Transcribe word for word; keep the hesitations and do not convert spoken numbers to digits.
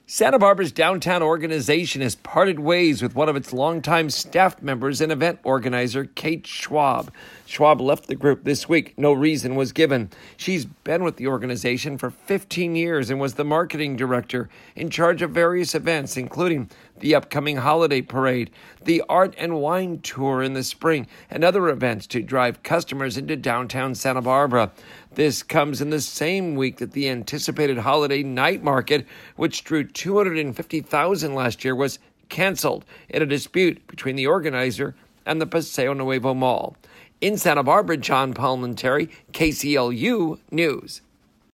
Santa Barbara's downtown organization has parted ways with one of its longtime staff members and event organizer, Kate Schwab. Schwab left the group this week. No reason was given. She's been with the organization for fifteen years and was the marketing director in charge of various events, including the upcoming holiday parade, the art and wine tour in the spring, and other events to drive customers into downtown Santa Barbara. This comes in the same week that the anticipated holiday night market, which drew two hundred fifty thousand last year, was canceled in a dispute between the organizer and the Paseo Nuevo Mall. In Santa Barbara, John Palmentary, K C L U News.